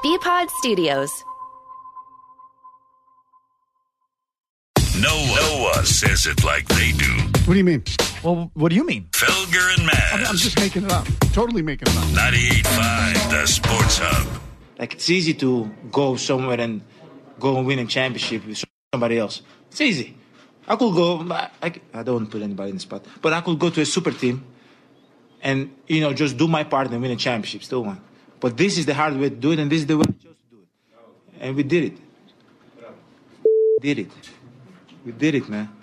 BPod Studios. No one says it like they do. What do you mean? Well, what do you mean? Felger and Maz. I'm just making it up. Totally making it up. 98.5, the Sports Hub. Like, it's easy to go somewhere and go and win a championship with somebody else. It's easy. I could go, I don't want to put anybody in the spot, but I could go to a super team and, just do my part and win a championship, still won. But this is the hard way to do it, and this is the way I chose to do it. And we did it. We did it, man.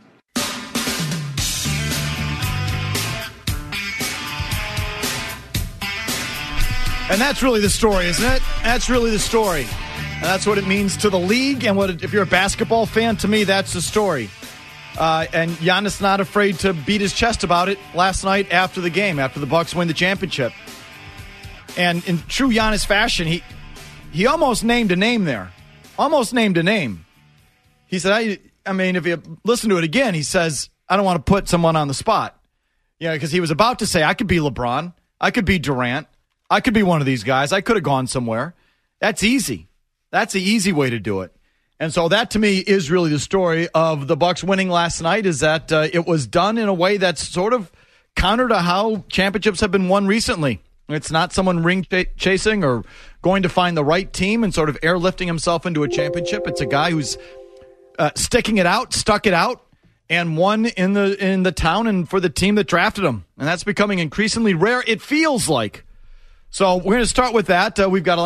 And that's really the story, isn't it? That's really the story. And that's what it means to the league. And if you're a basketball fan, to me, that's the story. And Giannis not afraid to beat his chest about it last night after the game, after the Bucks win the championship. And in true Giannis fashion, he almost named a name there. Almost named a name. He said, I mean, if you listen to it again, he says, I don't want to put someone on the spot. Because he was about to say, I could be LeBron. I could be Durant. I could be one of these guys. I could have gone somewhere. That's easy. That's the easy way to do it. And so that, to me, is really the story of the Bucks winning last night, is that it was done in a way that's sort of counter to how championships have been won recently. It's not someone ring chasing or going to find the right team and sort of airlifting himself into a championship. It's a guy who's stuck it out, and won in the town and for the team that drafted him. And that's becoming increasingly rare, it feels like. So we're going to start with that. We've got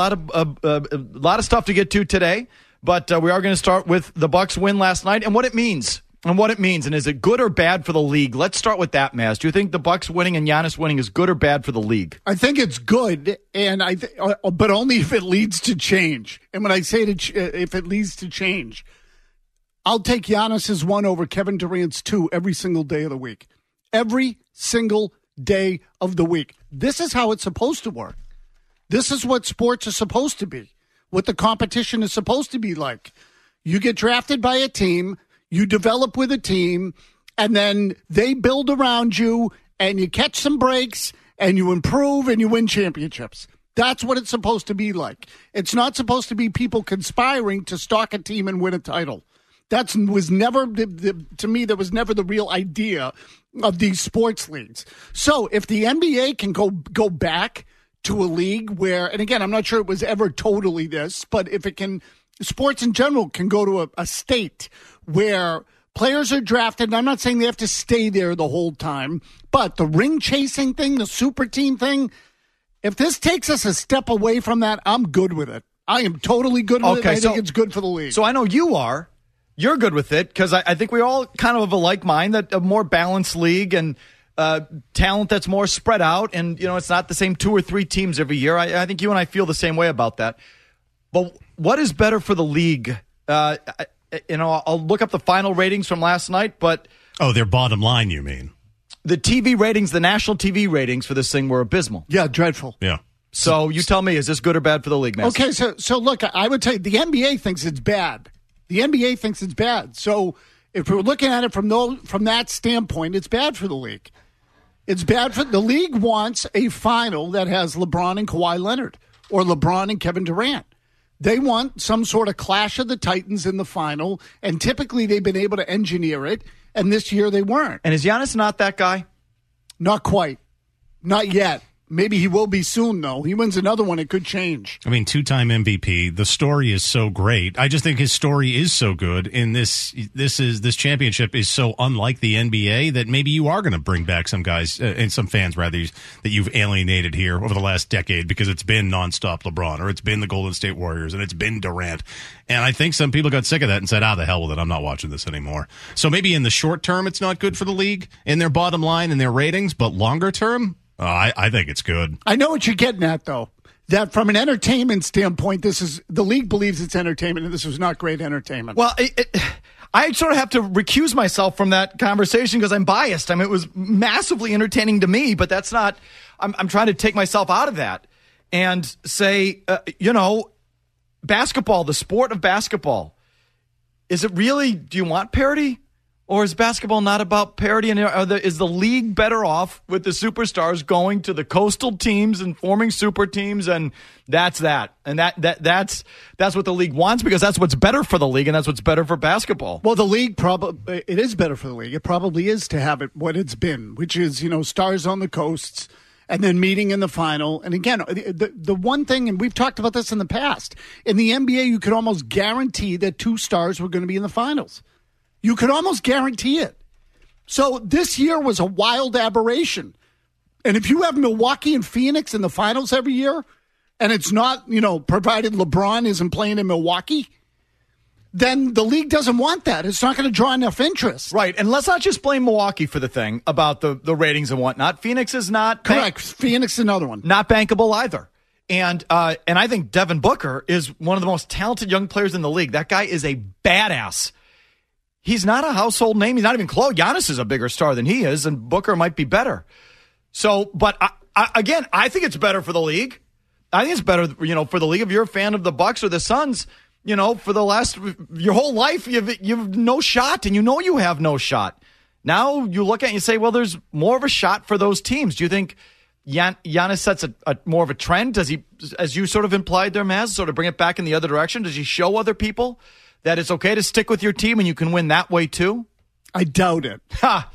a lot of stuff to get to today, but we are going to start with the Bucks win last night and what it means. And is it good or bad for the league? Let's start with that, Maz. Do you think the Bucks winning and Giannis winning is good or bad for the league? I think it's good, and but only if it leads to change. And when I say if it leads to change, I'll take Giannis's 1 over Kevin Durant's 2 every single day of the week. Every single day of the week. This is how it's supposed to work. This is what sports are supposed to be. What the competition is supposed to be like. You get drafted by a team, you develop with a team, and then they build around you, and you catch some breaks, and you improve, and you win championships. That's what it's supposed to be like. It's not supposed to be people conspiring to stock a team and win a title. That was never, to me, that was never the real idea of these sports leagues. So if the NBA can go back to a league where, and again, I'm not sure it was ever totally this, but if it can, sports in general can go to a state where players are drafted, and I'm not saying they have to stay there the whole time, but the ring chasing thing, the super team thing, if this takes us a step away from that, I'm good with it. I am totally good with it. I think it's good for the league. So I know you are. You're good with it because I think we all kind of have a like mind, that a more balanced league and talent that's more spread out. And, it's not the same 2 or 3 teams every year. I think you and I feel the same way about that. But what is better for the league? I'll look up the final ratings from last night, but... Oh, their bottom line, you mean? The TV ratings, the national TV ratings for this thing were abysmal. Yeah, dreadful. Yeah. So you tell me, is this good or bad for the league, man? Okay, so look, I would tell you, the NBA thinks it's bad. The NBA thinks it's bad. So if we're looking at it from that standpoint, it's bad for the league. It's bad for the league. Wants a final that has LeBron and Kawhi Leonard or LeBron and Kevin Durant. They want some sort of clash of the Titans in the final, and typically they've been able to engineer it, and this year they weren't. And is Giannis not that guy? Not quite. Not yet. Maybe he will be soon, though. He wins another one, it could change. I mean, 2-time MVP. The story is so great. I just think his story is so good. And this championship is so unlike the NBA that maybe you are going to bring back some guys and some fans, rather, that you've alienated here over the last decade because it's been nonstop LeBron, or it's been the Golden State Warriors, and it's been Durant. And I think some people got sick of that and said, the hell with it. I'm not watching this anymore. So maybe in the short term, it's not good for the league in their bottom line and their ratings, but longer term, I think it's good. I know what you're getting at, though. That from an entertainment standpoint, the league believes it's entertainment, and this was not great entertainment. Well, I sort of have to recuse myself from that conversation because I'm biased. I mean, it was massively entertaining to me, but that's not. I'm trying to take myself out of that and say, basketball, the sport of basketball, is it really? Do you want parity? Or is basketball not about parity? And is the league better off with the superstars going to the coastal teams and forming super teams? And that's that. And that's what the league wants, because that's what's better for the league, and that's what's better for basketball. Well, the league it is better for the league. It probably is to have it what it's been, which is, stars on the coasts and then meeting in the final. And again, the one thing, and we've talked about this in the past, in the NBA, you could almost guarantee that 2 stars were going to be in the finals. You could almost guarantee it. So this year was a wild aberration. And if you have Milwaukee and Phoenix in the finals every year, and it's not, provided LeBron isn't playing in Milwaukee, then the league doesn't want that. It's not going to draw enough interest. Right. And let's not just blame Milwaukee for the thing about the ratings and whatnot. Phoenix is not. Correct. Phoenix is another one. Not bankable either. And I think Devin Booker is one of the most talented young players in the league. That guy is a badass. He's not a household name. He's not even close. Giannis is a bigger star than he is, and Booker might be better. So, but I think it's better for the league. I think it's better, for the league. If you're a fan of the Bucks or the Suns, for your whole life, you've no shot, and you have no shot. Now you look at it and you say, well, there's more of a shot for those teams. Do you think Giannis sets a more of a trend? Does he, as you sort of implied there, Maz, sort of bring it back in the other direction? Does he show other people that it's okay to stick with your team and you can win that way too? I doubt it.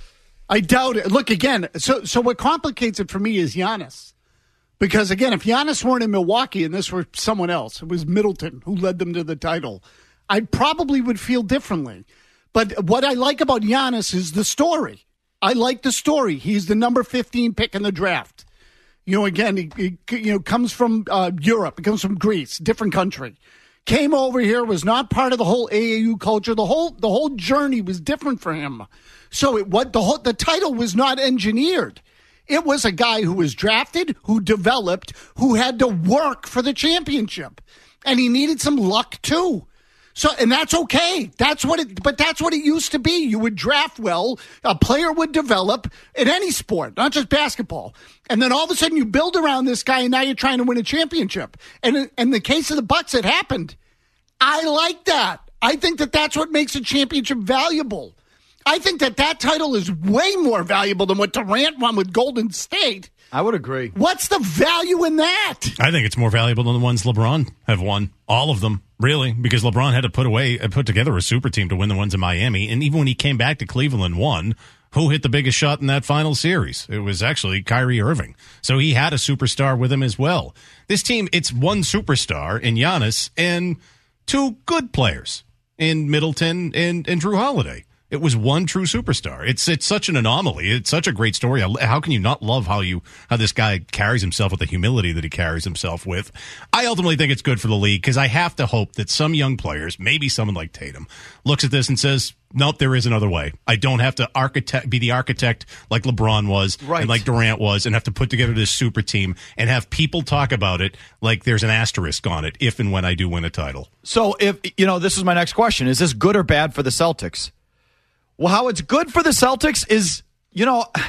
I doubt it. Look, again, so what complicates it for me is Giannis. Because, again, if Giannis weren't in Milwaukee and this were someone else, it was Middleton who led them to the title, I probably would feel differently. But what I like about Giannis is the story. I like the story. He's the number 15 pick in the draft. Again, he comes from Europe. He comes from Greece, different country. Came over here, was not part of the whole AAU culture. The whole journey was different for him. So the title was not engineered. It was a guy who was drafted, who developed, who had to work for the championship. And he needed some luck too. So, and that's okay. That's what it used to be. You would draft well, a player would develop in any sport, not just basketball. And then all of a sudden you build around this guy and now you're trying to win a championship. And in the case of the Bucks, it happened. I like that. I think that that's what makes a championship valuable. I think that title is way more valuable than what Durant won with Golden State. I would agree. What's the value in that? I think it's more valuable than the ones LeBron have won. All of them, really, because LeBron had to put together a super team to win the ones in Miami. And even when he came back to Cleveland, won. Who hit the biggest shot in that final series? It was actually Kyrie Irving. So he had a superstar with him as well. This team, it's one superstar in Giannis and 2 good players in Middleton and Drew Holiday. It was one true superstar. It's such an anomaly. It's such a great story. How can you not love how this guy carries himself with the humility that he carries himself with? I ultimately think it's good for the league because I have to hope that some young players, maybe someone like Tatum, looks at this and says, nope, there is another way. I don't have to be the architect like LeBron was and like Durant was and have to put together this super team and have people talk about it like there's an asterisk on it if and when I do win a title. So if, this is my next question. Is this good or bad for the Celtics? Well, how it's good for the Celtics is, it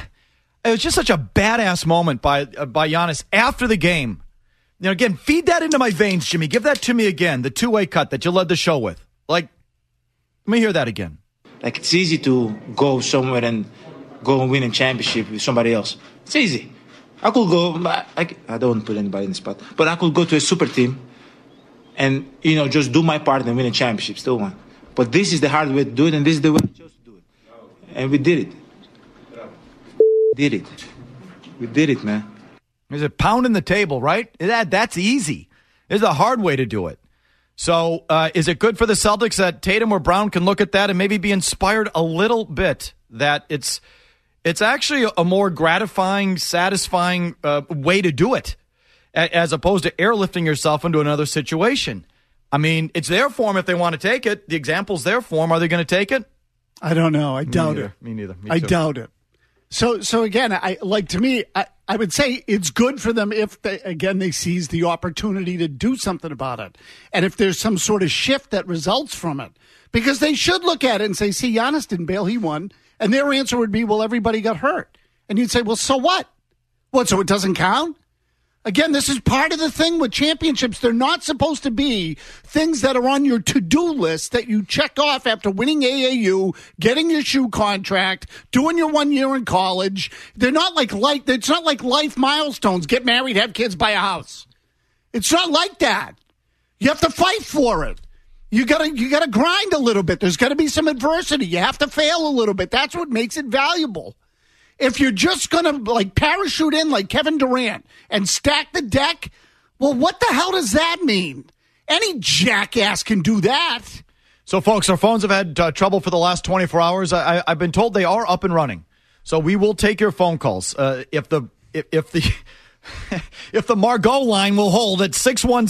was just such a badass moment by Giannis after the game. Again, feed that into my veins, Jimmy. Give that to me again, the 2-way cut that you led the show with. Let me hear that again. It's easy to go somewhere and go and win a championship with somebody else. It's easy. I could go, I don't put anybody in the spot, but I could go to a super team and, just do my part and win a championship, still won. But this is the hard way to do it, and this is the way I chose to do it. And we did it. We did it, man. There's a pounding the table, right? That's easy. There's a hard way to do it. So is it good for the Celtics that Tatum or Brown can look at that and maybe be inspired a little bit that it's actually a more gratifying, satisfying way to do it as opposed to airlifting yourself into another situation? I mean, it's there for them if they want to take it. The example's there for them. Are they going to take it? I don't know. I doubt it. Me neither. I doubt it. So again, I would say it's good for them if they seize the opportunity to do something about it. And if there's some sort of shift that results from it, because they should look at it and say, see, Giannis didn't bail, he won. And their answer would be, well, everybody got hurt. And you'd say, well, so what? What, so it doesn't count? Again, this is part of the thing with championships. They're not supposed to be things that are on your to-do list that you check off after winning AAU, getting your shoe contract, doing your 1 year in college. They're not it's not like life milestones. Get married, have kids, buy a house. It's not like that. You have to fight for it. You gotta grind a little bit. There's got to be some adversity. You have to fail a little bit. That's what makes it valuable. If you're just going to parachute in like Kevin Durant and stack the deck, well, what the hell does that mean? Any jackass can do that. So, folks, our phones have had trouble for the last 24 hours. I've been told they are up and running. So we will take your phone calls. If the Margot line will hold at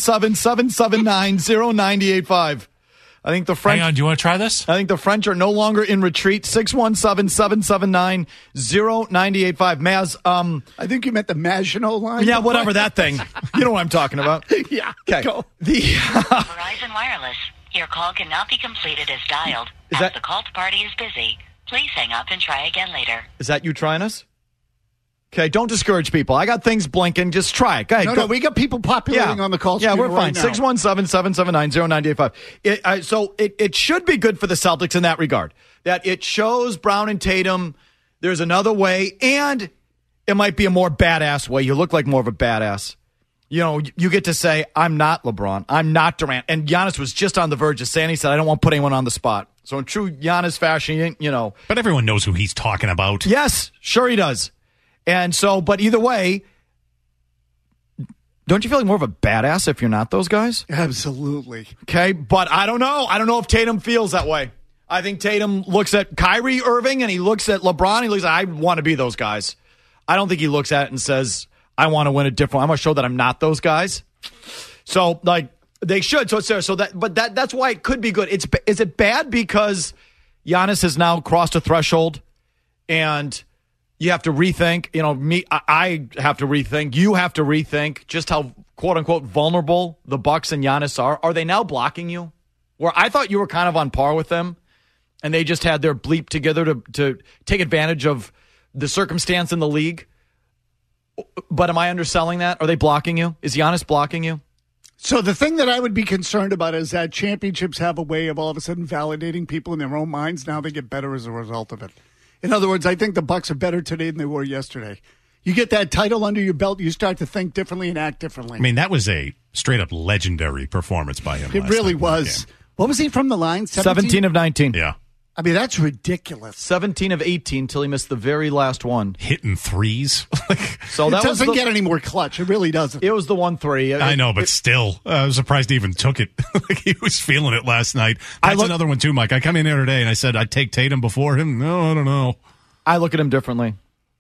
617-779-0985. I think the French. Hang on, do you want to try this? I think the French are no longer in retreat. 617-779-0985. Maz, I think you meant the Maginot line. Yeah, whatever that thing. You know what I'm talking about. Yeah. Okay. Go. Verizon Wireless. Your call cannot be completed as dialed. As the called party is busy, please hang up and try again later. Is that you trying us? Okay, don't discourage people. I got things blinking. Just try it. Go ahead. No, we got people populating on the call screen. Yeah, we're fine. Right 617-779-0985. So it should be good for the Celtics in that regard. That it shows Brown and Tatum there's another way, and it might be a more badass way. You look like more of a badass. You know, you get to say, I'm not LeBron. I'm not Durant. And Giannis was just on the verge of saying, he said, I don't want to put anyone on the spot. So in true Giannis fashion, you know. But everyone knows who he's talking about. Yes, sure he does. And so, but either way, don't you feel like more of a badass if you're not those guys? Absolutely. Okay, but I don't know. I don't know if Tatum feels that way. I think Tatum looks at Kyrie Irving and he looks at LeBron. He looks at, I want to be those guys. I don't think he looks at it and says, I want to win a different. I'm going to show that I'm not those guys. So, like, they should. So it's there. So that's why it could be good. Is it bad because Giannis has now crossed a threshold and you have to rethink, you know, I have to rethink. You have to rethink just how, quote unquote, vulnerable the Bucks and Giannis are. Are they now blocking you? Where I thought you were kind of on par with them and they just had their bleep together to take advantage of the circumstance in the league. But am I underselling that? Are they blocking you? Is Giannis blocking you? So the thing that I would be concerned about is that championships have a way of all of a sudden validating people in their own minds. Now they get better as a result of it. In other words, I think the Bucks are better today than they were yesterday. You get that title under your belt, you start to think differently and act differently. I mean, that was a straight-up legendary performance by him. It really was. What was he from the line? 17 of 19. Yeah. I mean, that's ridiculous. 17 of 18 till he missed the very last one. Hitting threes. So that it doesn't get any more clutch. It really doesn't. It was the 1-3. I know, but still, I was surprised he even took it. He was feeling it last night. That's another one too, Mike. I come in there today and I said I'd take Tatum before him. No, I don't know. I look at him differently.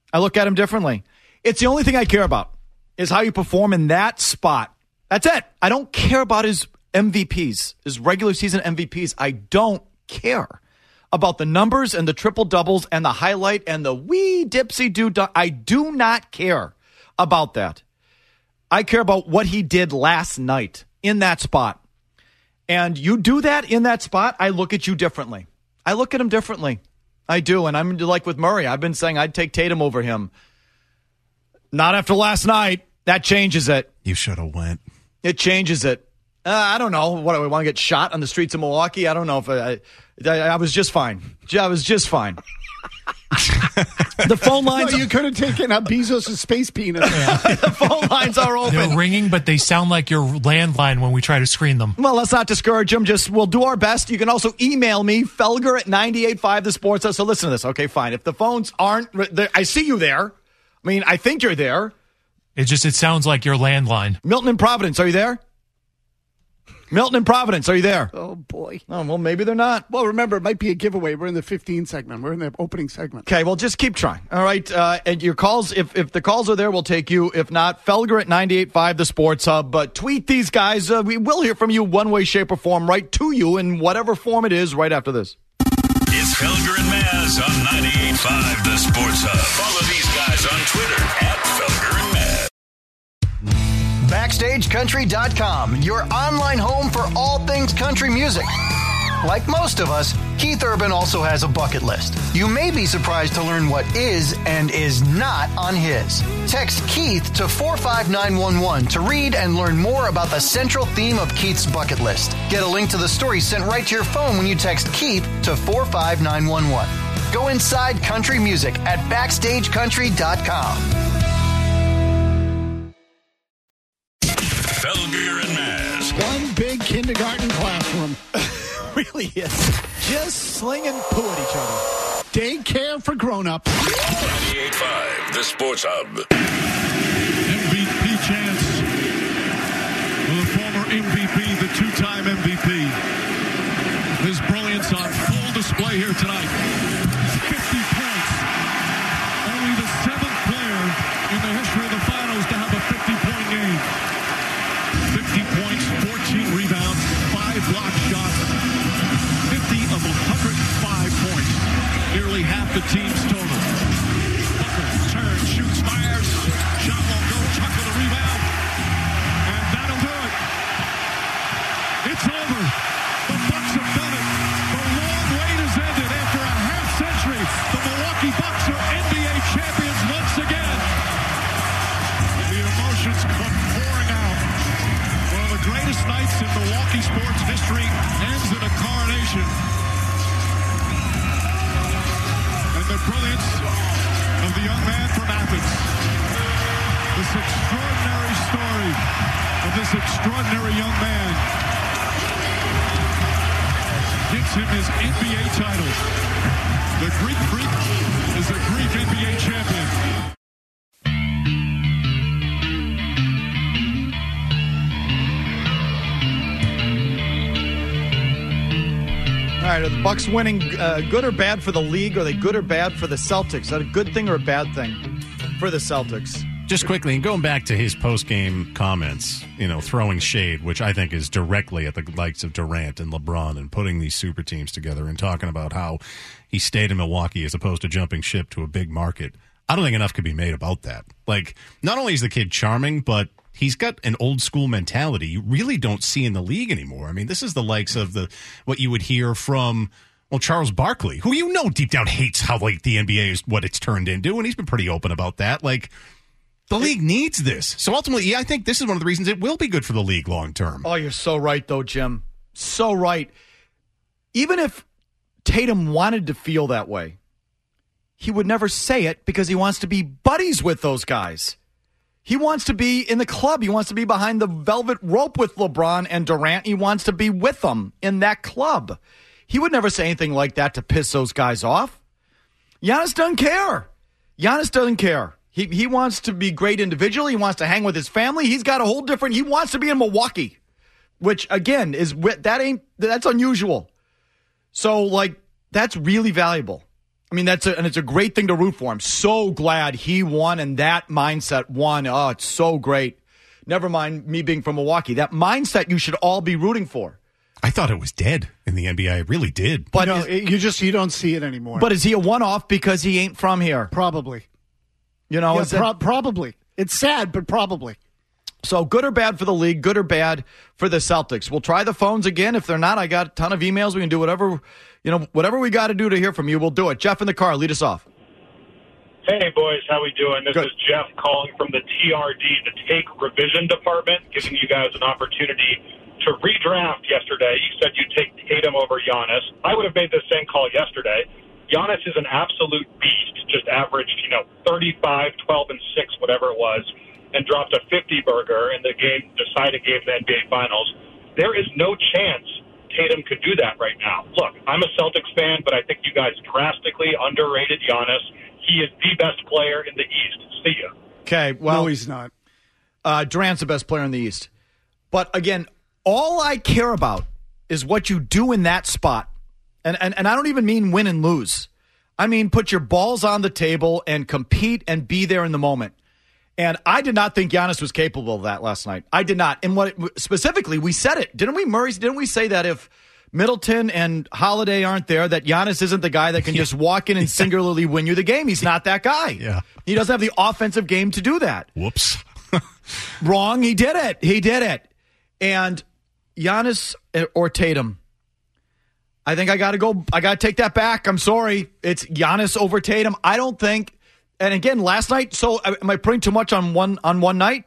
It's the only thing I care about is how you perform in that spot. That's it. I don't care about his MVPs, his regular season MVPs. I don't care about the numbers and the triple doubles and the highlight and the wee dipsy do. I do not care about that. I care about what he did last night in that spot. And you do that in that spot, I look at you differently. I look at him differently. I do. And I'm like with Murray. I've been saying I'd take Tatum over him. Not after last night. That changes it. You should have went. It changes it. I don't know. What do we want to get shot on the streets of Milwaukee? I don't know if I was just fine. I was just fine. The phone lines. You could have taken out Bezos' space penis. The phone lines are open. They're ringing, but they sound like your landline when we try to screen them. Well, let's not discourage them. We'll do our best. You can also email me, Felger at 98.5thesports. So listen to this. Okay, fine. If the phones aren't, I see you there. I mean, I think you're there. It sounds like your landline. Milton in Providence, are you there? Milton in Providence, are you there? Oh, boy. Oh, well, maybe they're not. Well, remember, it might be a giveaway. We're in the 15 segment. We're in the opening segment. Okay, well, just keep trying. All right. And your calls, if the calls are there, we'll take you. If not, Felger at 98.5 The Sports Hub. But tweet these guys. We will hear from you one way, shape, or form, right to you in whatever form it is right after this. It's Felger and Maz on 98.5 The Sports Hub. Follow these guys on Twitter at Felger and Maz. BackstageCountry.com, your online home for all things country music. Like most of us, Keith Urban also has a bucket list. You may be surprised to learn what is and is not on his. Text Keith to 45911 to read and learn more about the central theme of Keith's bucket list. Get a link to the story sent right to your phone when you text Keith to 45911. Go inside country music at BackstageCountry.com. Felger and Maz. One big kindergarten classroom. Really is. Just slinging poo at each other. Daycare for grown-ups. 98.5, the Sports Hub. MVP chance. The former MVP, the two-time MVP. His brilliance on full display here tonight. 50 points. Only the seventh player in the history of the finals to have a 50-point game. 50 points, 14 rebounds, 5 block shots, 50 of 105 points. Nearly half the team's total. Booker turns, shoots, fires. Shot won't go. Chuck with a rebound. And that'll do it. It's over. The Bucks have done it. The long wait has ended. After a half century, the Milwaukee Bucks are NBA champions once again. The emotions come pouring out. One of the greatest nights in Milwaukee sports history ends in a coronation. And the brilliance of the young man from Athens. This extraordinary story of this extraordinary young man gives him his NBA title. The Greek Freak is a Greek NBA champion. All right, are the Bucks winning good or bad for the league? Are they good or bad for the Celtics? Is that a good thing or a bad thing for the Celtics? Just quickly, and going back to his post-game comments, throwing shade, which I think is directly at the likes of Durant and LeBron and putting these super teams together and talking about how he stayed in Milwaukee as opposed to jumping ship to a big market. I don't think enough could be made about that. Like, not only is the kid charming, but he's got an old school mentality you really don't see in the league anymore. I mean, this is the likes of what you would hear from, Charles Barkley, who deep down hates how the NBA is what it's turned into, and he's been pretty open about that. Like, the league needs this. So ultimately, I think this is one of the reasons it will be good for the league long term. Oh, you're so right, though, Jim. So right. Even if Tatum wanted to feel that way, he would never say it because he wants to be buddies with those guys. He wants to be in the club. He wants to be behind the velvet rope with LeBron and Durant. He wants to be with them in that club. He would never say anything like that to piss those guys off. Giannis doesn't care. Giannis doesn't care. He wants to be great individually. He wants to hang with his family. He's got a whole different. He wants to be in Milwaukee, which again that's unusual. So that's really valuable. I mean, it's a great thing to root for. I'm so glad he won and that mindset won. Oh, it's so great. Never mind me being from Milwaukee. That mindset you should all be rooting for. I thought it was dead in the NBA. I really did. But you don't see it anymore. But is he a one-off because he ain't from here? Probably. Probably. It's sad, but probably. So good or bad for the league, good or bad for the Celtics. We'll try the phones again. If they're not, I got a ton of emails. We can do whatever we got to do to hear from you. We'll do it. Jeff in the car, lead us off. Hey, boys. How we doing? This Good. is Jeff calling from the TRD, the Take Revision Department, giving you guys an opportunity to redraft yesterday. You said you'd take Tatum over Giannis. I would have made the same call yesterday. Giannis is an absolute beast, just averaged, 35, 12, and 6, whatever it was, and dropped a 50-burger in the game, decided game of the NBA Finals. There is no chance Tatum could do that right now. Look, I'm a Celtics fan, but I think you guys drastically underrated Giannis. He is the best player in the East. See ya. Okay, well, no, he's not. Durant's the best player in the East. But again, all I care about is what you do in that spot. And I don't even mean win and lose. I mean put your balls on the table and compete and be there in the moment. And I did not think Giannis was capable of that last night. I did not. And specifically, we said it. Didn't we, Murray? Didn't we say that if Middleton and Holiday aren't there, that Giannis isn't the guy that can just walk in and singularly win you the game? He's not that guy. Yeah. He doesn't have the offensive game to do that. Whoops. Wrong. He did it. And Giannis or Tatum, I think I got to take that back. I'm sorry. It's Giannis over Tatum. I don't think, and again, last night, so am I putting too much on one night?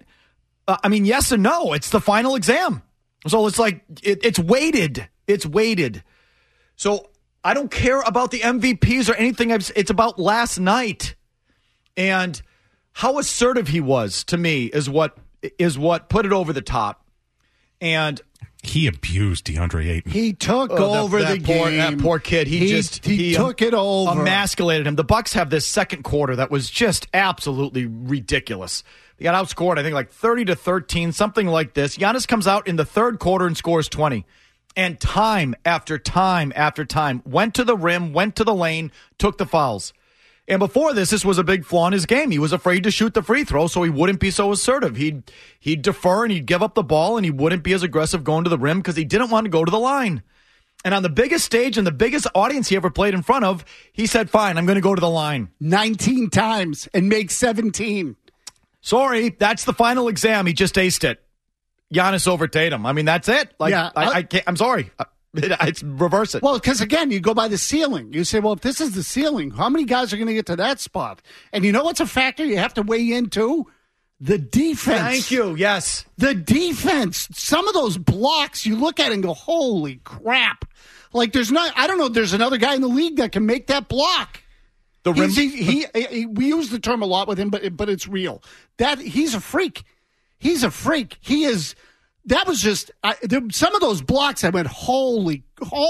Yes and no. It's the final exam. So it's like, it's weighted. It's weighted. So I don't care about the MVPs or anything. It's about last night. And how assertive he was to me is what put it over the top. And he abused DeAndre Ayton. He took over the game. That poor kid. He took it over. Emasculated him. The Bucks have this second quarter that was just absolutely ridiculous. They got outscored, I think, like 30-13, something like this. Giannis comes out in the third quarter and scores 20. And time after time after time, went to the rim, went to the lane, took the fouls. And before this was a big flaw in his game. He was afraid to shoot the free throw, so he wouldn't be so assertive. He'd defer and he'd give up the ball, and he wouldn't be as aggressive going to the rim because he didn't want to go to the line. And on the biggest stage and the biggest audience he ever played in front of, he said, fine, I'm going to go to the line. 19 times and make 17. Sorry, that's the final exam. He just aced it. Giannis over Tatum. That's it. I can't, I'm sorry. It's reverse it. Well, because again, you go by the ceiling. You say, well, if this is the ceiling, how many guys are going to get to that spot? And you know what's a factor you have to weigh into? The defense. Thank you. Yes. The defense. Some of those blocks, you look at it and go, holy crap. Like I don't know if there's another guy in the league that can make that block. The rim. We use the term a lot with him, but it's real. That he's a freak. He's a freak. He is. That was just some of those blocks. I went, holy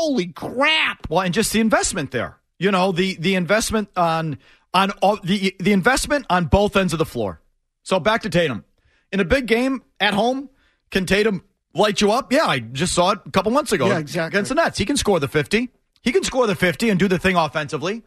crap! Well, and just the investment there. The investment on the investment on both ends of the floor. So back to Tatum. In a big game at home, can Tatum light you up? Yeah, I just saw it a couple months ago. Yeah, exactly. Against the Nets, he can score the 50. He can score the 50 and do the thing offensively.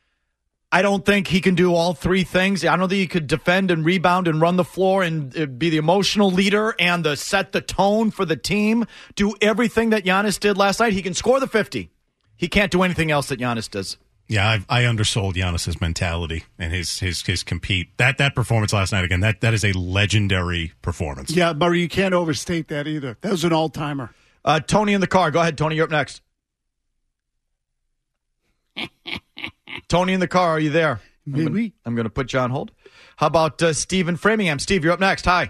I don't think he can do all three things. I don't think he could defend and rebound and run the floor and be the emotional leader and set the tone for the team, do everything that Giannis did last night. He can score the 50. He can't do anything else that Giannis does. Yeah, I undersold Giannis's mentality and his compete. That performance last night, again, that is a legendary performance. Yeah, Murray, you can't overstate that either. That was an all-timer. Tony in the car. Go ahead, Tony. You're up next. Tony in the car, are you there? Maybe. I'm going to put you on hold. How about Steve in Framingham? Steve, you're up next. Hi.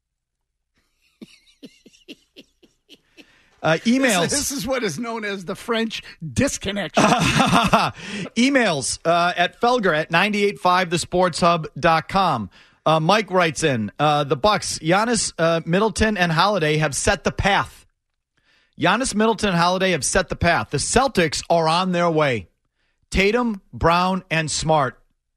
Emails. This is what is known as the French disconnection. Emails at Felger at 985thesportshub.com. Mike writes in, the Bucks, Giannis, Middleton, and Holiday have set the path. Giannis, Middleton, and Holiday have set the path. The Celtics are on their way. Tatum, Brown, and Smart.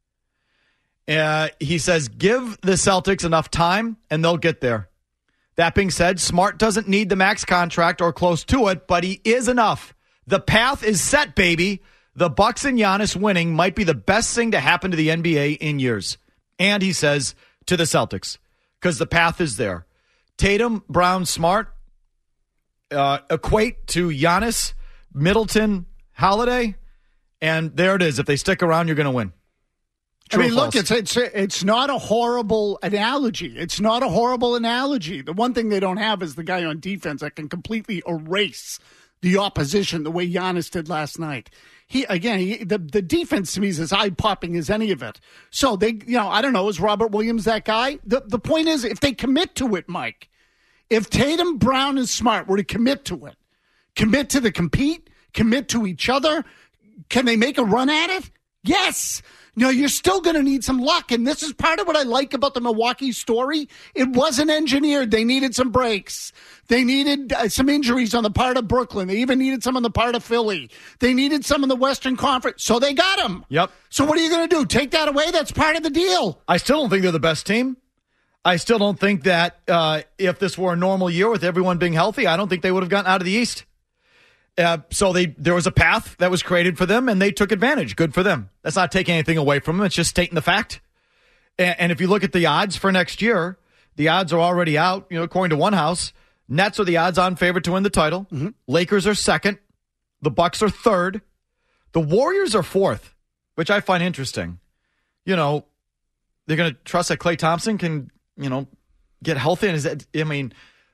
He says, give the Celtics enough time, and they'll get there. That being said, Smart doesn't need the max contract or close to it, but he is enough. The path is set, baby. The Bucks and Giannis winning might be the best thing to happen to the NBA in years. And he says to the Celtics, because the path is there. Tatum, Brown, Smart equate to Giannis, Middleton, Holiday, and there it is. If they stick around, you're going to win. True look, it's not a horrible analogy. It's not a horrible analogy. The one thing they don't have is the guy on defense that can completely erase the opposition the way Giannis did last night. The defense to me is as eye-popping as any of it. So I don't know, is Robert Williams that guy? The point is, if they commit to it, Mike, if Tatum, Brown, and Smart were to commit to it, commit to the compete, commit to each other, can they make a run at it? Yes. You're still going to need some luck, and this is part of what I like about the Milwaukee story. It wasn't engineered. They needed some breaks. They needed some injuries on the part of Brooklyn. They even needed some on the part of Philly. They needed some in the Western Conference, so they got them. Yep. So what are you going to do? Take that away? That's part of the deal. I still don't think they're the best team. I still don't think that if this were a normal year with everyone being healthy, I don't think they would have gotten out of the East. So there was a path that was created for them, and they took advantage. Good for them. That's not taking anything away from them. It's just stating the fact. And if you look at the odds for next year, the odds are already out. According to One House, Nets are the odds-on favorite to win the title. Mm-hmm. Lakers are second. The Bucks are third. The Warriors are fourth, which I find interesting. They're going to trust that Klay Thompson can, get healthy. And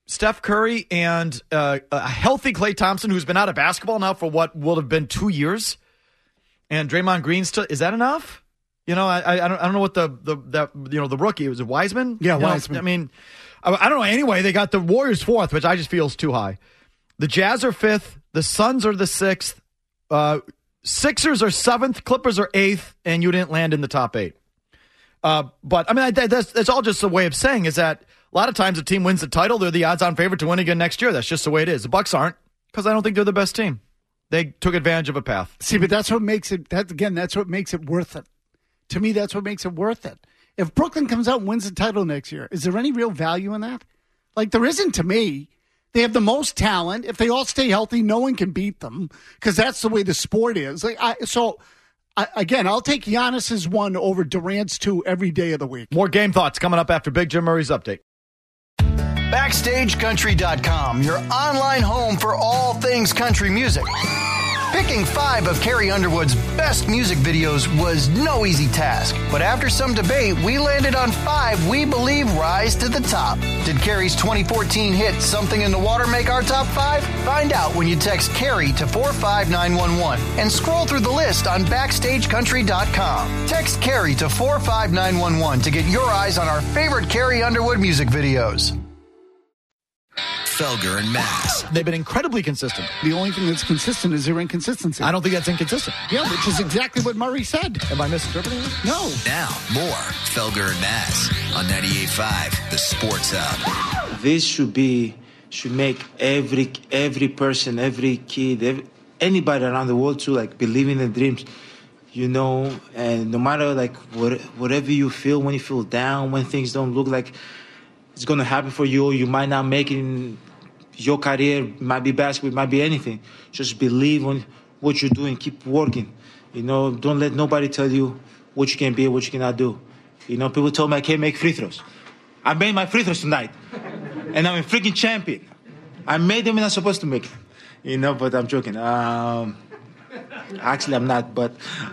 Steph Curry and a healthy Klay Thompson, who's been out of basketball now for what will have been 2 years, and Draymond Green still, is that enough? I don't know what the rookie, was it Wiseman? Yeah, Wiseman. I don't know. Anyway, they got the Warriors 4th, which I just feel is too high. The Jazz are 5th. The Suns are the 6th. Sixers are 7th. Clippers are 8th, and you didn't land in the top 8. But that's all just a way of saying is that a lot of times a team wins the title, they're the odds-on favorite to win again next year. That's just the way it is. The Bucks aren't, because I don't think they're the best team. They took advantage of a path. See, but that's what makes it. That's what makes it worth it. To me, that's what makes it worth it. If Brooklyn comes out and wins the title next year, is there any real value in that? Like, there isn't to me. They have the most talent. If they all stay healthy, no one can beat them, because that's the way the sport is. Again, I'll take Giannis's 1 over Durant's 2 every day of the week. More game thoughts coming up after Big Jim Murray's update. BackstageCountry.com, your online home for all things country music. Picking 5 of Carrie Underwood's best music videos was no easy task, but after some debate, we landed on 5 we believe rise to the top. Did Carrie's 2014 hit Something in the Water make our top 5? Find out when you text Carrie to 45911 and scroll through the list on BackstageCountry.com. Text Carrie to 45911 to get your eyes on our favorite Carrie Underwood music videos. Felger and Mass. They've been incredibly consistent. The only thing that's consistent is their inconsistency. I don't think that's inconsistent. Yeah, which is exactly what Murray said. Am I misinterpreting it? No. Now, more Felger and Mass on 98.5, the Sports Hub. This should make every person, every kid, anybody around the world to believe in their dreams, and no matter whatever you feel, when you feel down, when things don't look like it's going to happen for you, or you might not make it in your career, it might be basketball, it might be anything. Just believe in what you're doing, keep working. Don't let nobody tell you what you can be, what you cannot do. People told me I can't make free throws. I made my free throws tonight, and I'm a freaking champion. I made them and I'm supposed to make them. But I'm joking. Actually, I'm not, but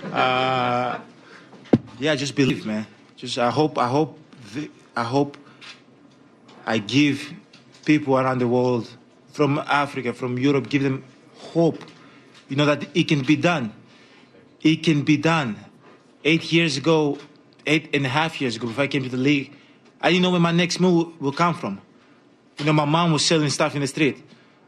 just believe, man. I hope I give people around the world, from Africa, from Europe, give them hope, that it can be done. It can be done. 8.5 years ago, before I came to the league, I didn't know where my next move will come from. My mom was selling stuff in the street.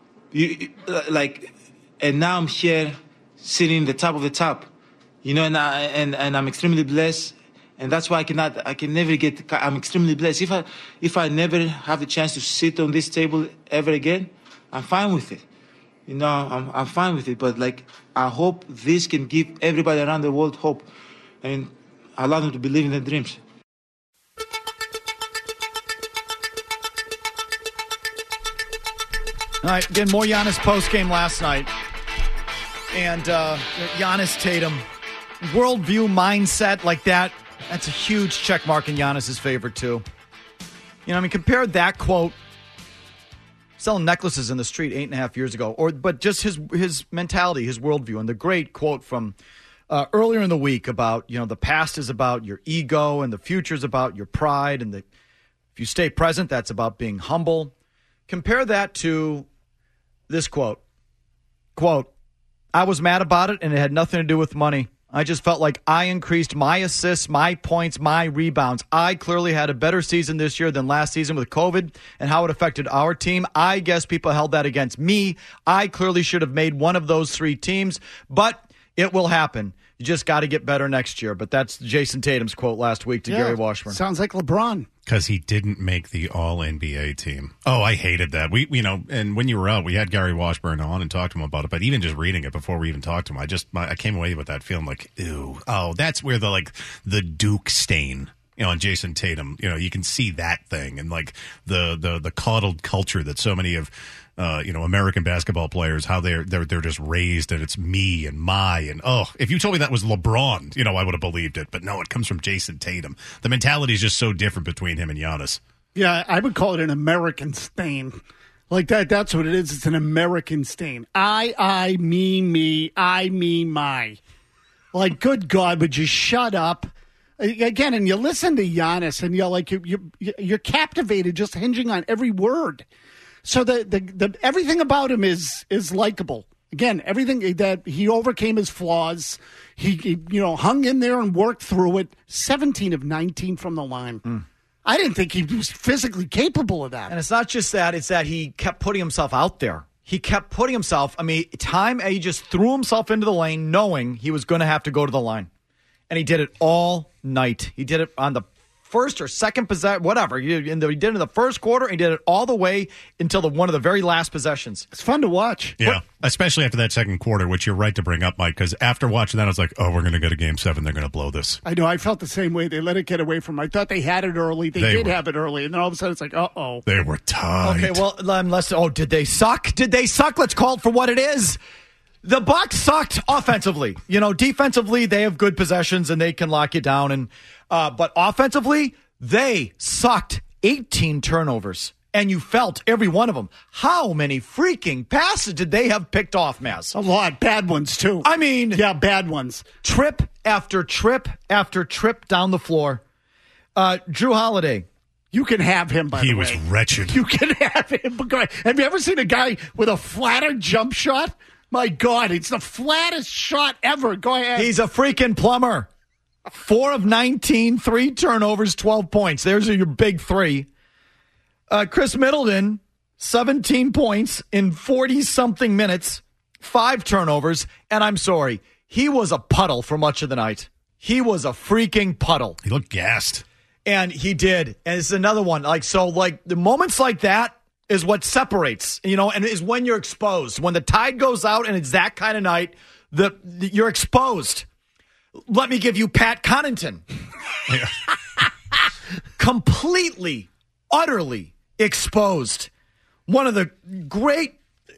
And now I'm here, sitting in the top of the top, and I'm extremely blessed. And that's why I'm extremely blessed. If I never have the chance to sit on this table ever again, I'm fine with it. I'm fine with it. But I hope this can give everybody around the world hope and allow them to believe in their dreams. All right, again, more Giannis post-game last night. And Giannis Tatum, worldview, mindset like that. That's a huge check mark in Giannis' favor, too. Compare that quote, selling necklaces in the street 8.5 years ago, but just his mentality, his worldview, and the great quote from earlier in the week about, the past is about your ego and the future is about your pride, and if you stay present, that's about being humble. Compare that to this quote. Quote, I was mad about it, and it had nothing to do with money. I just felt like I increased my assists, my points, my rebounds. I clearly had a better season this year than last season with COVID and how it affected our team. I guess people held that against me. I clearly should have made one of those 3 teams, but it will happen. You just got to get better next year. But that's Jason Tatum's quote last week to Gary Washburn. Sounds like LeBron. Because he didn't make the All-NBA team. Oh, I hated that. And when you were out, we had Gary Washburn on and talked to him about it. But even just reading it before we even talked to him, I came away with that feeling like, ew. Oh, that's where the Duke stain, on Jason Tatum, you can see that thing and the coddled culture that so many of American basketball players, how they're just raised and it's me and my, and if you told me that was LeBron, I would have believed it. But no, it comes from Jason Tatum. The mentality is just so different between him and Giannis. Yeah, I would call it an American stain. That's what it is. It's an American stain. I, me, I, me, my. Good God, would you shut up? Again, and you listen to Giannis and you're captivated just hinging on every word. So the everything about him is likable. Again, everything that he overcame his flaws. He hung in there and worked through it. 17 of 19 from the line. I didn't think he was physically capable of that. And it's not just that; it's that he kept putting himself out there. He kept putting himself. I mean, he just threw himself into the lane, knowing he was going to have to go to the line, and he did it all night. He did it on the first or second possession, whatever. He did it in the first quarter, and he did it all the way until one of the very last possessions. It's fun to watch. Yeah, especially after that second quarter, which you're right to bring up, Mike, because after watching that, I was like, oh, we're going to go to Game 7. They're going to blow this. I know. I felt the same way. They let it get away from them. I thought they had it early. They did have it early, and then all of a sudden it's like, uh-oh. They were tight. Okay, well, did they suck? Did they suck? Let's call it for what it is. The Bucs sucked offensively. Defensively, they have good possessions, and they can lock you down. But offensively, they sucked. 18 turnovers, and you felt every one of them. How many freaking passes did they have picked off, Maz? A lot. Bad ones, too. I mean... Yeah, bad ones. Trip after trip after trip down the floor. Drew Holiday. You can have him, by the way. He was wretched. You can have him. Have you ever seen a guy with a flatter jump shot? My God, it's the flattest shot ever. Go ahead. He's a freaking plumber. 4 of 19, 3 turnovers, 12 points. There's your big three. Chris Middleton, 17 points in 40-something minutes, 5 turnovers, and I'm sorry, he was a puddle for much of the night. He was a freaking puddle. He looked gassed. And he did. And it's another one. The moments like that is what separates, and is when you're exposed. When the tide goes out and it's that kind of night, you're exposed. Let me give you Pat Connaughton. Completely, utterly exposed. One of the great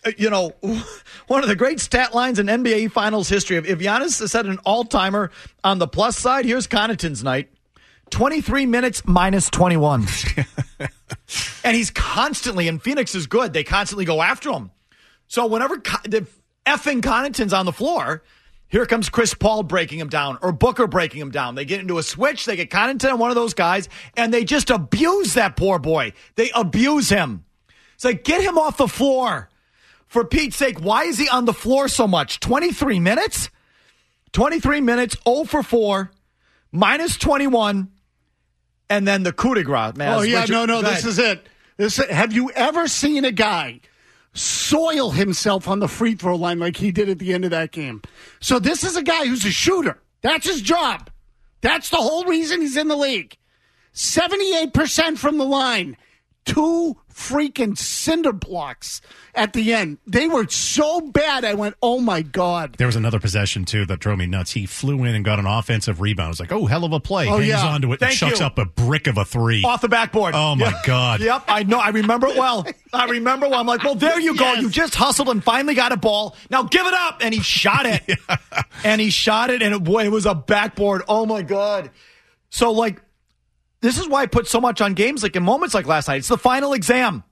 stat lines in NBA Finals history. If Giannis has set an all-timer on the plus side, here's Connaughton's night. 23 minutes minus 21. And he's constantly, and Phoenix is good, they constantly go after him. So whenever the effing Connaughton's on the floor, here comes Chris Paul breaking him down or Booker breaking him down. They get into a switch. They get Connaughton on one of those guys, and they just abuse that poor boy. They abuse him. It's like, get him off the floor. For Pete's sake, why is he on the floor so much? 23 minutes? 23 minutes, 0 for 4, minus 21, and then the coup de grace. Oh, yeah, this is it. Have you ever seen a guy soil himself on the free throw line like he did at the end of that game? So this is a guy who's a shooter. That's his job. That's the whole reason he's in the league. 78% from the line. 2 freaking cinder blocks at the end. They were so bad, I went, oh, my God. There was another possession, too, that drove me nuts. He flew in and got an offensive rebound. I was like, oh, hell of a play. Oh, Hangs onto it and chucks up a brick of a 3. Off the backboard. Oh, my God. Yep, I know. I remember it well. I'm like, well, there you go. You just hustled and finally got a ball. Now give it up. And he shot it. And it was a backboard. Oh, my God. So, this is why I put so much on games in moments like last night. It's the final exam.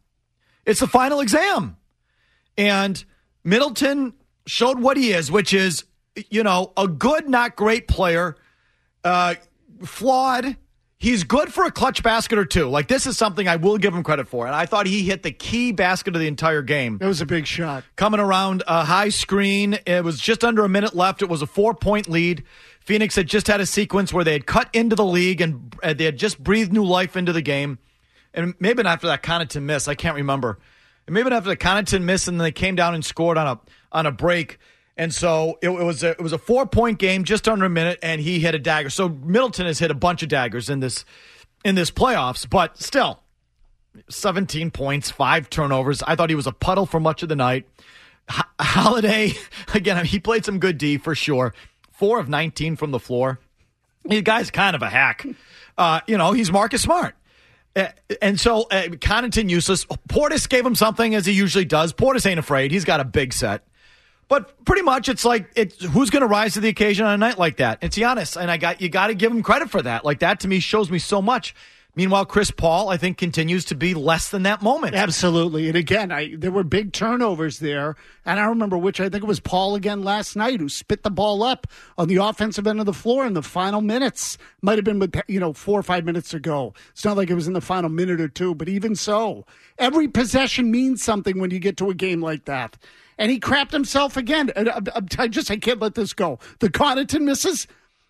And Middleton showed what he is, which is, a good, not great player, flawed. He's good for a clutch basket or two. This is something I will give him credit for. And I thought he hit the key basket of the entire game. That was a big shot. Coming around a high screen. It was just under a minute left. It was a 4-point lead. Phoenix had just had a sequence where they had cut into the league and they had just breathed new life into the game. And maybe after that Connaughton miss, I can't remember. And maybe after the Connaughton miss, and then they came down and scored on a break. And so it was a 4-point game, just under a minute, and he hit a dagger. So Middleton has hit a bunch of daggers in this playoffs, but still, 17 points, 5 turnovers. I thought he was a puddle for much of the night. Holiday, again, he played some good D for sure. 4 of 19 from the floor. The guy's kind of a hack. He's Marcus Smart. And so Connaughton useless. Portis gave him something, as he usually does. Portis ain't afraid. He's got a big set. But pretty much it's who's going to rise to the occasion on a night like that? It's Giannis. And you got to give him credit for that. That to me shows me so much. Meanwhile, Chris Paul, I think, continues to be less than that moment. Absolutely. And again, there were big turnovers there. And I remember I think it was Paul again last night who spit the ball up on the offensive end of the floor in the final minutes. Might have been with, 4 or 5 minutes to go. It's not like it was in the final minute or two, but even so, every possession means something when you get to a game like that. And he crapped himself again. And I can't let this go. The Connaughton misses.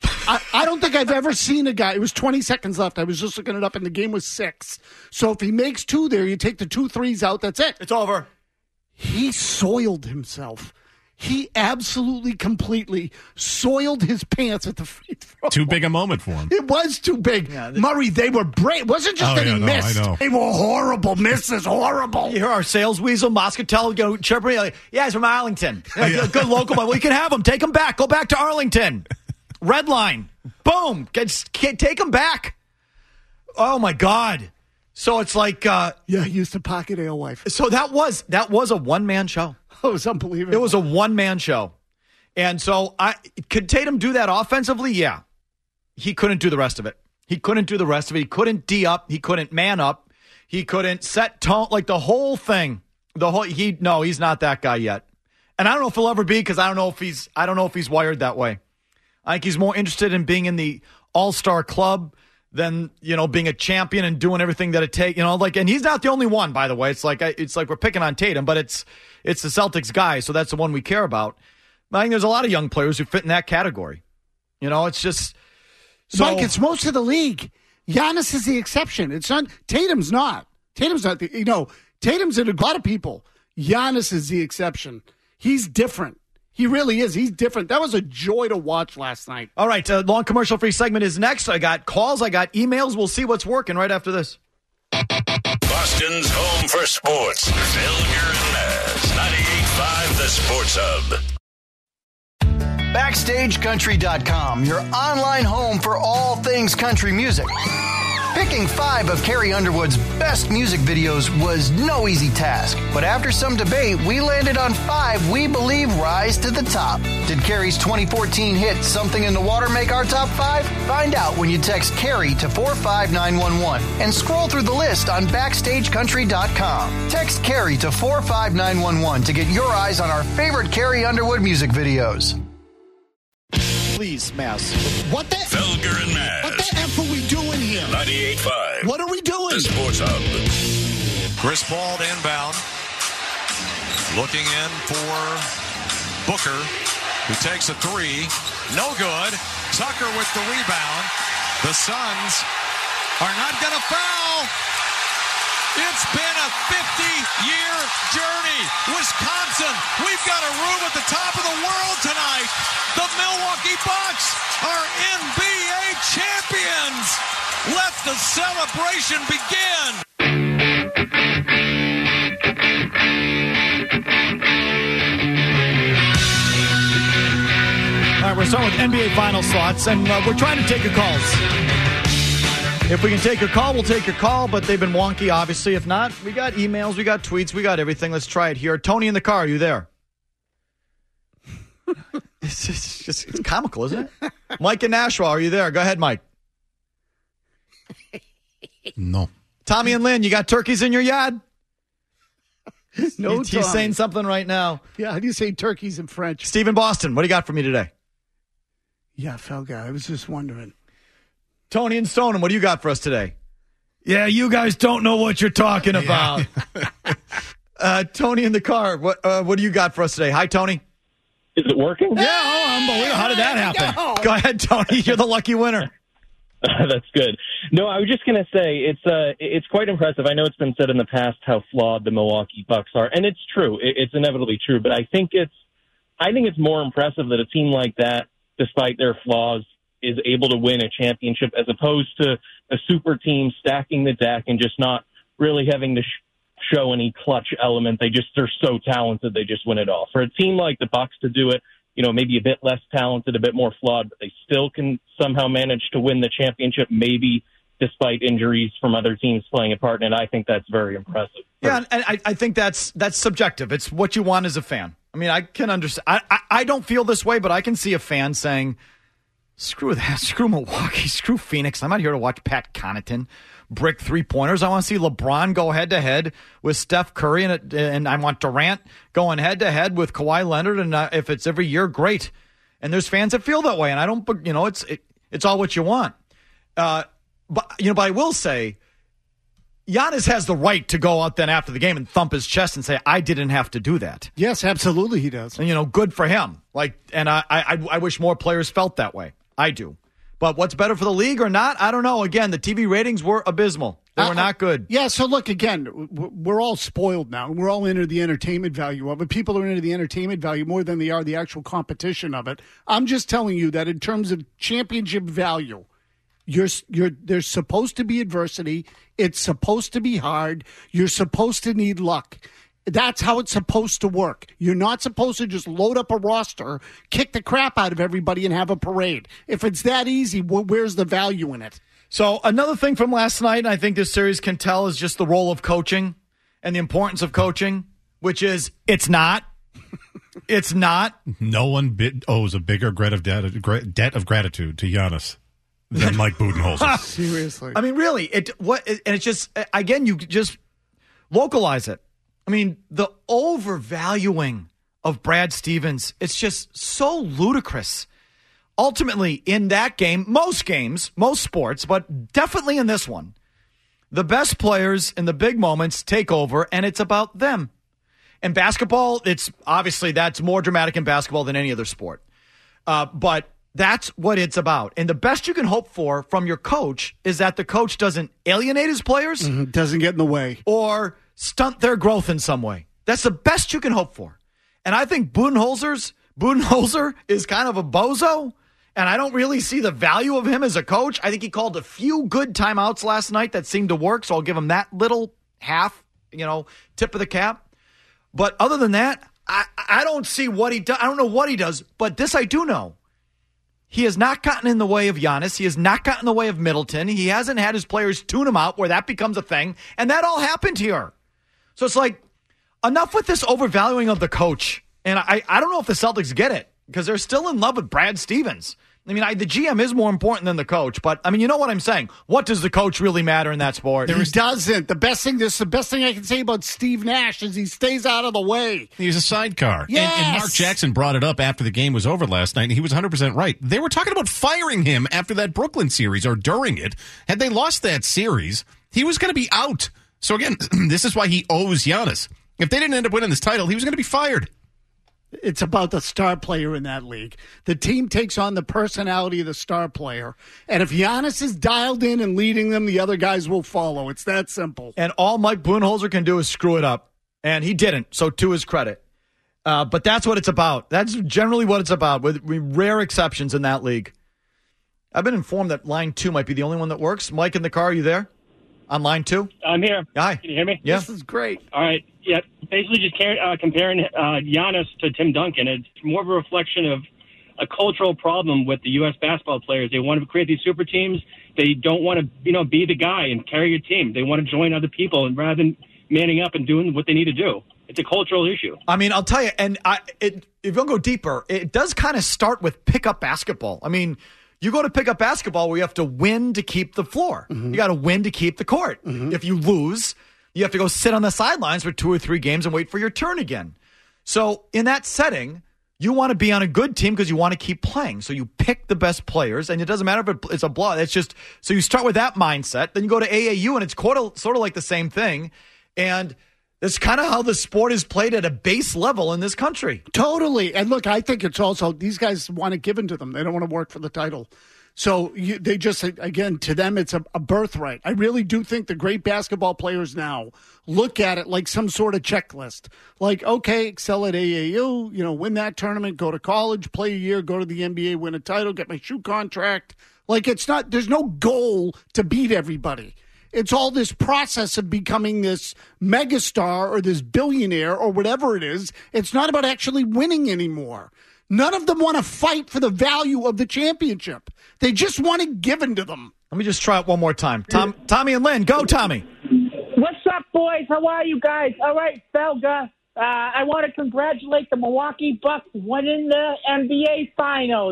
I don't think I've ever seen a guy. It was 20 seconds left. I was just looking it up, and the game was 6. So if he makes 2 there, you take the 2 threes out. That's it. It's over. He soiled himself. He absolutely, completely soiled his pants at the free throw. Too big a moment for him. It was too big. Yeah, Murray, they were brave. It wasn't just that he missed. I know. They were horrible misses. Horrible. You hear our sales weasel, Moscatel, chirping, like, yeah, he's from Arlington. Good local, but we can have him. Take him back. Go back to Arlington. Red line. Boom. Take him back. Oh, my God. So it's like... he used to pocket alewife. So that was a one-man show. Oh, it was unbelievable. It was a one-man show. And so could Tatum do that offensively? Yeah. He couldn't do the rest of it. He couldn't He couldn't D up. He couldn't man up. He couldn't set tone. Like the whole thing. He's not that guy yet. And I don't know if he'll ever be because I don't know if he's wired that way. I think he's more interested in being in the all-star club than, being a champion and doing everything that it takes. And he's not the only one, by the way. It's like we're picking on Tatum, but it's the Celtics guy, so that's the one we care about. But I think there's a lot of young players who fit in that category. It's just... So, Mike, it's most of the league. Giannis is the exception. It's not... Tatum's not. Tatum's in a lot of people. Giannis is the exception. He's different. He really is. He's different. That was a joy to watch last night. All right, long commercial-free segment is next. I got calls. I got emails. We'll see what's working right after this. Boston's home for sports. Felger and Maz. 98.5 The Sports Hub. BackstageCountry.com, your online home for all things country music. Picking 5 of Carrie Underwood's best music videos was no easy task. But after some debate, we landed on 5 we believe rise to the top. Did Carrie's 2014 hit Something in the Water make our top 5? Find out when you text Carrie to 45911 and scroll through the list on BackstageCountry.com. Text Carrie to 45911 to get your eyes on our favorite Carrie Underwood music videos. Please, Maz. What the? Felger and Maz. What the F are we doing here? 98.5. What are we doing? The Sports Hub. Chris Paul inbound. Looking in for Booker, who takes a 3. No good. Tucker with the rebound. The Suns are not going to foul. It's been a 50-year journey. Wisconsin, we've got a room at the top of the world tonight. The Milwaukee Bucks are NBA champions. Let the celebration begin. All right, we're starting with NBA Finals thoughts, and we're trying to take your calls. If we can take your call, we'll take your call, but they've been wonky, obviously. If not, we got emails, we got tweets, we got everything. Let's try it here. Tony in the car, are you there? It's comical, isn't it? Mike in Nashua, are you there? Go ahead, Mike. No. Tommy and Lynn, you got turkeys in your yard? No, He's saying something right now. Yeah, how do you say turkeys in French? Steve in Boston, what do you got for me today? Yeah, Felga, I was just wondering. Tony and Stoneham, what do you got for us today? Yeah, you guys don't know what you're talking about. Tony in the car, what do you got for us today? Hi, Tony. Is it working? Yeah, unbelievable. How did that happen? Go ahead, Tony. You're the lucky winner. That's good. No, I was just going to say it's quite impressive. I know it's been said in the past how flawed the Milwaukee Bucks are, and it's true. It's inevitably true. But I think it's more impressive that a team like that, despite their flaws, is able to win a championship as opposed to a super team stacking the deck and just not really having to show any clutch element. They're so talented, they just win it all. For a team like the Bucks to do it, maybe a bit less talented, a bit more flawed, but they still can somehow manage to win the championship, maybe despite injuries from other teams playing a part, and I think that's very impressive. Yeah, and I think that's subjective. It's what you want as a fan. I mean, I can understand. I don't feel this way, but I can see a fan saying, Screw that. Screw Milwaukee. Screw Phoenix. I'm not here to watch Pat Connaughton brick three-pointers. I want to see LeBron go head-to-head with Steph Curry, and I want Durant going head-to-head with Kawhi Leonard, and if it's every year, great. And there's fans that feel that way, and I don't, it's all what you want. But I will say, Giannis has the right to go out then after the game and thump his chest and say, I didn't have to do that. Yes, absolutely he does. And, good for him. And I wish more players felt that way. I do. But what's better for the league or not? I don't know. Again, the TV ratings were abysmal. They were not good. Yeah, so look, again, we're all spoiled now. We're all into the entertainment value of it. People are into the entertainment value more than they are the actual competition of it. I'm just telling you that in terms of championship value, there's supposed to be adversity. It's supposed to be hard. You're supposed to need luck. That's how it's supposed to work. You're not supposed to just load up a roster, kick the crap out of everybody, and have a parade. If it's that easy, where's the value in it? So another thing from last night, and I think this series can tell, is just the role of coaching and the importance of coaching, which is it's not. It's not. No one owes a bigger debt of gratitude to Giannis than Mike Budenholzer. Seriously. I mean, really, and it's just, again, you just localize it. I mean, the overvaluing of Brad Stevens, it's just so ludicrous. Ultimately, in that game, most games, most sports, but definitely in this one, the best players in the big moments take over, and it's about them. In basketball, that's more dramatic in basketball than any other sport. But that's what it's about. And the best you can hope for from your coach is that the coach doesn't alienate his players. Mm-hmm. Doesn't get in the way. Or stunt their growth in some way. That's the best you can hope for. And I think Budenholzer is kind of a bozo, and I don't really see the value of him as a coach. I think he called a few good timeouts last night that seemed to work, so I'll give him that little half, tip of the cap. But other than that, I don't see what he does. I don't know what he does, but this I do know. He has not gotten in the way of Giannis. He has not gotten in the way of Middleton. He hasn't had his players tune him out where that becomes a thing, and that all happened here. So it's like, enough with this overvaluing of the coach. And I don't know if the Celtics get it, because they're still in love with Brad Stevens. I mean, the GM is more important than the coach, but I mean, you know what I'm saying. What does the coach really matter in that sport? He doesn't. The best thing I can say about Steve Nash is he stays out of the way. He's a sidecar. Yes. And Mark Jackson brought it up after the game was over last night, and he was 100% right. They were talking about firing him after that Brooklyn series, or during it. Had they lost that series, he was going to be out. So again, this is why he owes Giannis. If they didn't end up winning this title, he was going to be fired. It's about the star player in that league. The team takes on the personality of the star player. And if Giannis is dialed in and leading them, the other guys will follow. It's that simple. And all Mike Budenholzer can do is screw it up. And he didn't, so to his credit. But that's what it's about. That's generally what it's about, with rare exceptions in that league. I've been informed that line 2 might be the only one that works. Mike in the car, are you there? On line 2? I'm here. Hi. Can you hear me? Yeah. This is great. All right. Yeah. Basically, just comparing Giannis to Tim Duncan. It's more of a reflection of a cultural problem with the U.S. basketball players. They want to create these super teams. They don't want to, be the guy and carry your team. They want to join other people, and rather than manning up and doing what they need to do. It's a cultural issue. I mean, I'll tell you, and if you'll go deeper, it does kind of start with pickup basketball. I mean, you go to pick up basketball where you have to win to keep the floor. Mm-hmm. You got to win to keep the court. Mm-hmm. If you lose, you have to go sit on the sidelines for 2 or 3 games and wait for your turn again. So in that setting, you want to be on a good team because you want to keep playing. So you pick the best players, and it doesn't matter if it's a blowout. It's just, so you start with that mindset. Then you go to AAU, and it's sort of like the same thing. And that's kind of how the sport is played at a base level in this country. Totally. And look, I think it's also, these guys want it given to them. They don't want to work for the title. So they just, again, to them, it's a birthright. I really do think the great basketball players now look at it like some sort of checklist. Like, okay, excel at AAU, win that tournament, go to college, play a year, go to the NBA, win a title, get my shoe contract. Like, there's no goal to beat everybody. It's all this process of becoming this megastar or this billionaire or whatever it is. It's not about actually winning anymore. None of them want to fight for the value of the championship. They just want it given to them. Let me just try it one more time. Tommy and Lynn, go, Tommy. What's up, boys? How are you guys? All right, Felga. I want to congratulate the Milwaukee Bucks winning the NBA Finals.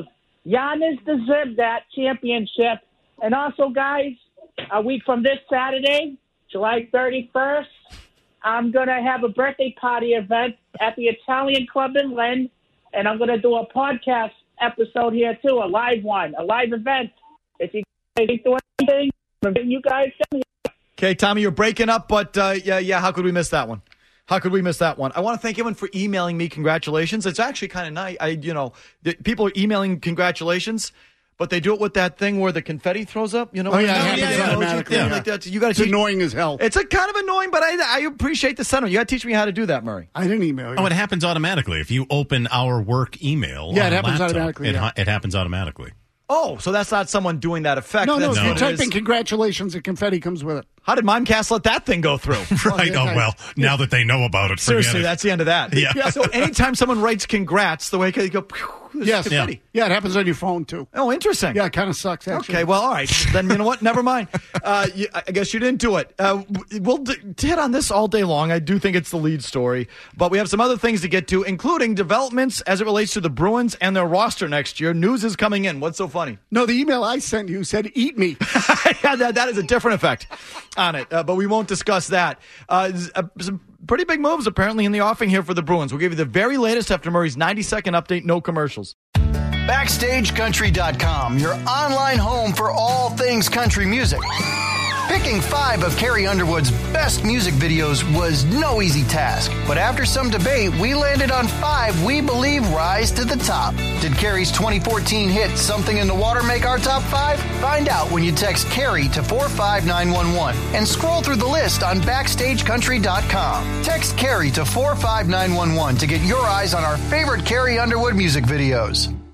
Giannis deserved that championship. And also, guys, a week from this Saturday, July 31st, I'm going to have a birthday party event at the Italian Club in Lynn, and I'm going to do a podcast episode here, too, a live event. If you guys do anything, you guys send me. Okay, Tommy, you're breaking up, but yeah, how could we miss that one? I want to thank everyone for emailing me congratulations. It's actually kind of nice. People are emailing congratulations, but they do it with that thing where the confetti throws up. You know? Oh, yeah, it happens automatically. Like that. It's annoying as hell. It's kind of annoying, but I appreciate the sentiment. You got to teach me how to do that, Murray. I didn't email you. Oh, it happens automatically. If you open our work email, yeah, on it happens laptop, automatically. It happens automatically. Oh, so that's not someone doing that effect. No, if you type in congratulations, the confetti comes with it. How did Mimecast let that thing go through? Right. Now that they know about it, seriously, that's the end of that. Yeah. So anytime someone writes congrats, the way they go, yes. confetti. Yeah, it happens on your phone, too. Oh, interesting. Yeah, it kind of sucks, actually. Okay, well, all right. Then you know what? Never mind. I guess you didn't do it. We'll hit on this all day long. I do think it's the lead story. But we have some other things to get to, including developments as it relates to the Bruins and their roster next year. News is coming in. What's so funny? No, the email I sent you said, eat me. Yeah, that is a different effect on it. But we won't discuss that. Some pretty big moves apparently in the offing here for the Bruins. We'll give you the very latest after Murray's 90-second update. No commercials. BackstageCountry.com, your online home for all things country music. Picking 5 of Carrie Underwood's best music videos was no easy task, but after some debate, we landed on 5 we believe rise to the top. Did Carrie's 2014 hit Something in the Water make our top 5? Find out when you text Carrie to 45911 and scroll through the list on BackstageCountry.com. Text Carrie to 45911 to get your eyes on our favorite Carrie Underwood music videos.